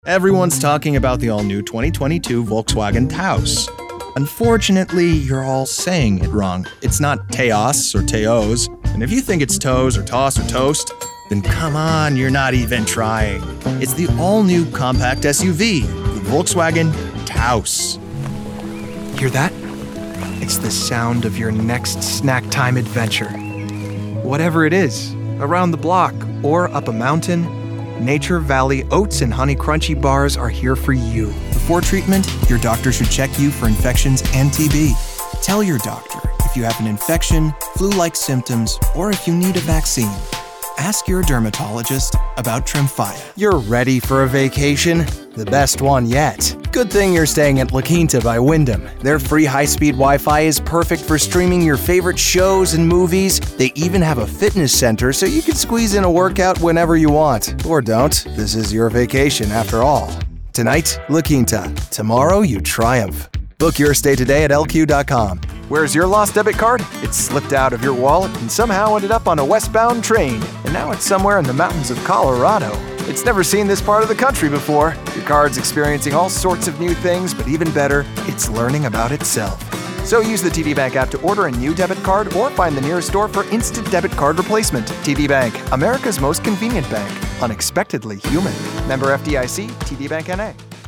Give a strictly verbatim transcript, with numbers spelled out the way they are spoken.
Everyone's talking about the all-new twenty twenty-two Volkswagen Taos. Unfortunately, you're all saying it wrong. It's not Taos or Teos, and if you think it's Toes or Toss or Toast, then come on, you're not even trying. It's the all-new compact S U V, the Volkswagen Taos. Hear that? It's the sound of your next snack time adventure. Whatever it is, around the block or up a mountain, Nature Valley Oats and Honey Crunchy bars are here for you. Before treatment, your doctor should check you for infections and T B. Tell your doctor if you have an infection, flu-like symptoms, or if you need a vaccine. Ask your dermatologist about Tremfya. You're ready for a vacation? The best one yet. Good thing you're staying at La Quinta by Wyndham. Their free high-speed Wi-Fi is perfect for streaming your favorite shows and movies. They even have a fitness center so you can squeeze in a workout whenever you want. Or don't. This is your vacation after all. Tonight, La Quinta. Tomorrow, you triumph. Book your stay today at L Q dot com. Where's your lost debit card? It slipped out of your wallet and somehow ended up on a westbound train. And now it's somewhere in the mountains of Colorado. It's never seen this part of the country before. Your card's experiencing all sorts of new things, but even better, it's learning about itself. So use the T D Bank app to order a new debit card or find the nearest store for instant debit card replacement. T D Bank, America's most convenient bank. Unexpectedly human. Member F D I C, T D Bank N A.